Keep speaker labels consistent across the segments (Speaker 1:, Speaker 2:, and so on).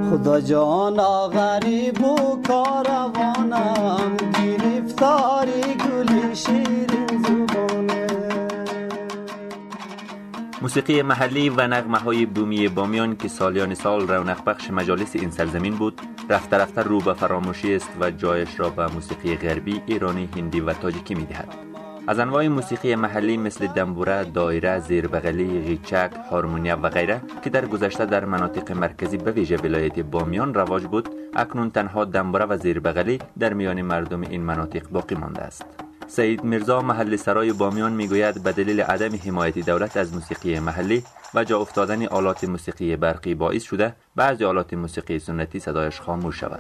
Speaker 1: خدا جانا غریب و کاروانم گرفتاری گل شیرین زبانه.
Speaker 2: موسیقی محلی و نغمه‌های بومی بامیان که سالیان سال رونق بخش مجالس این سرزمین بود، رفته رفته رو به فراموشی است و جایش را به موسیقی غربی، ایرانی، هندی و تاجیکی می‌دهد. از انواع موسیقی محلی مثل دنبوره، دایره، زیربغلی، غیچک، هارمونیا و غیره که در گذشته در مناطق مرکزی به ویژه ولایت بامیان رواج بود، اکنون تنها دنبوره و زیربغلی در میان مردم این مناطق باقی مانده است. سید میرزا محلی سرای بامیان میگوید به دلیل عدم حمایت دولت از موسیقی محلی و جا افتادن آلات موسیقی برقی باعث شده بعضی آلات موسیقی سنتی صدایش خاموش شود.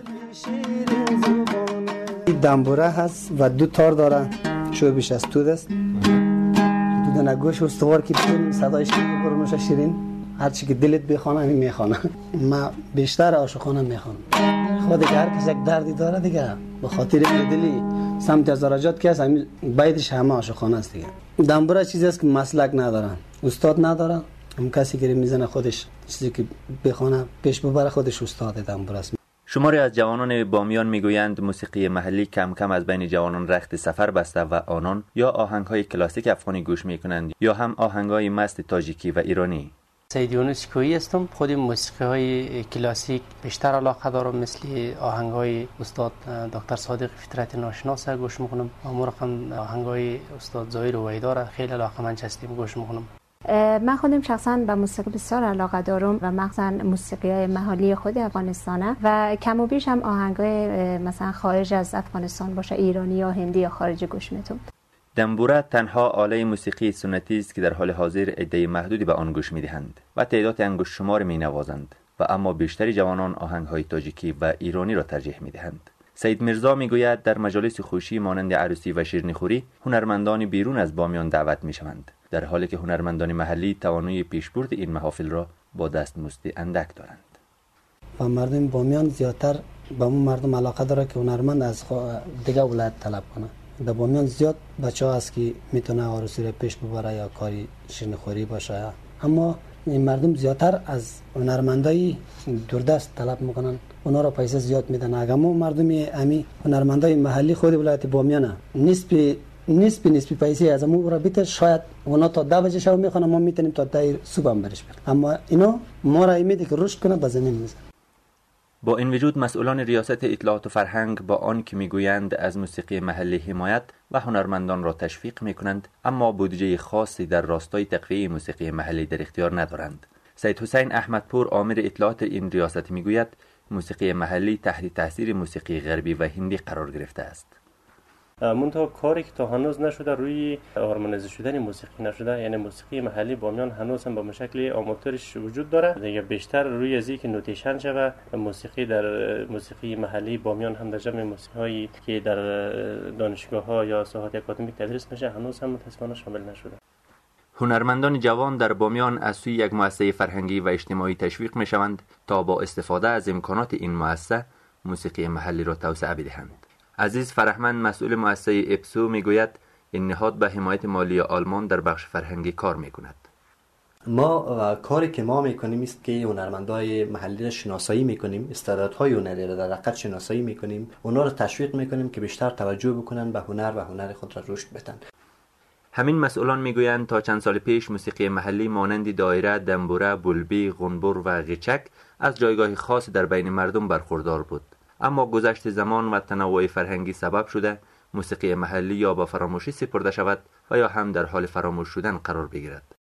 Speaker 1: دنبوره هست و دو تار داره، چوبش از تود است، دو دانه گوش استوار که بکنیم صدایش میگه برونوش شیرین، هرچی که دلت بخوانه همین میخوانه. من بیشتر عاشقانه میخوانم. خود دیگه هر کس یک دردی داره دیگه، به خاطر دلی سمت از درجات که هست همین بیتش همه عاشقانه است دیگه. دنبوره چیزی است که مسلک نداره، استاد نداره، اون کسی که میزنه خودش چیزی که بخونه پیش ببره خودش استاد دنبوره است.
Speaker 2: شماری از جوانان بامیان میگویند موسیقی محلی کم کم از بین جوانان رخت سفر بسته و آنان یا آهنگ‌های کلاسیک افغانی گوش میکنند یا هم آهنگ‌های مست تاجیکی و ایرانی.
Speaker 3: سید یونس کویی هستم. خود موسیقی‌های کلاسیک بیشتر علاقه دارم، مثل آهنگ‌های استاد دکتر صادق فطرت ناشناس گوش میکنم. رقم آهنگ‌های استاد زاهر وحیدار خیلی علاقه‌مند هستم گوش میکنم.
Speaker 4: من خودم شخصا به موسیقی بسیار علاقه دارم و مخصوصا موسیقی محلی خود افغانستانه و کم و بیش هم آهنگای مثلا خارج از افغانستان باشه، ایرانی یا هندی یا خارجی گوش میتونم.
Speaker 2: دنبوره تنها آله موسیقی سنتی است که در حال حاضر عده محدودی به آن گوش میدهند و تعداد انگشت شمار مینوازند و اما بیشتری جوانان آهنگ‌های تاجیکی و ایرانی را ترجیح میدهند. سید میرزا میگوید در مجالس خوشی مانند عروسی و شیرینیخوری هنرمندان بیرون از بامیان دعوت میشوند، در حالی که هنرمندان محلی توانایی پیشبرد این محافل را با دستمزد اندک دارند.
Speaker 1: و مردم بامیان زیادتر به اون مردم علاقه داره که هنرمند از دیگه ولایت طلب کنه. در بامیان زیاد بچه‌ها هست که میتونه عروسی را پیش ببره یا کاری شیرینیخوری باشه، اما این مردم زیادتر از هنرمندای دوردست طلب میکنن، اونا را پیسه زیاد میدن. اگر ما مردم امی هنرمندای محلی خود ولایت بامیانه نسبی پیسه از ما را بیت، شاید اونا تا 10 بجه شب میخوانن، ما میتونیم تا 10 صبح هم برش بریم، اما اینا ما را میده که رشد کنه به زمین میزنه.
Speaker 2: با این وجود مسئولان ریاست اطلاعات و فرهنگ با آن که میگویند از موسیقی محلی حمایت و هنرمندان را تشویق میکنند، اما بودجه خاصی در راستای تقویه موسیقی محلی در اختیار ندارند. سید حسین احمدپور آمر اطلاعات این ریاست میگوید موسیقی محلی تحت تاثیر موسیقی غربی و هندی قرار گرفته است.
Speaker 5: منتها کاری که تا هنوز نشده روی هارمونیزه شدن موسیقی نشده، یعنی موسیقی محلی بامیان هنوز هم به شکل آماتورش وجود داره دیگه. بیشتر روی از اینکه نوتیشن شده موسیقی در موسیقی محلی بامیان هم در جمع موسیقی‌هایی که در دانشگاه‌ها یا ساحات اکادمیک تدریس میشه هنوز هم متأسفانه شامل نشده.
Speaker 2: هنرمندان جوان در بامیان از سوی یک مؤسسه فرهنگی و اجتماعی تشویق میشوند تا با استفاده از امکانات این مؤسسه موسیقی محلی را توسعه بدهند. عزیز فرهمند مسئول مؤسسه اپسو میگوید این نهاد به حمایت مالی آلمان در بخش فرهنگی کار میکند.
Speaker 6: ما کاری که ما میکنیم است که هنرمندای محلی را شناسایی میکنیم، استعدادهای هنری را در حقیقت شناسایی میکنیم، اونا را تشویق میکنیم که بیشتر توجه بکنن به هنر و هنر خود را رشد بدن.
Speaker 2: همین مسئولان میگویند تا چند سال پیش موسیقی محلی مانند دایره، دنبوره، بلبی، غنبور و غیچک از جایگاه خاص در بین مردم برخوردار بود، اما گذشت زمان و تنوع فرهنگی سبب شده موسیقی محلی یا به فراموشی سپرده شود و یا هم در حال فراموش شدن قرار بگیرد.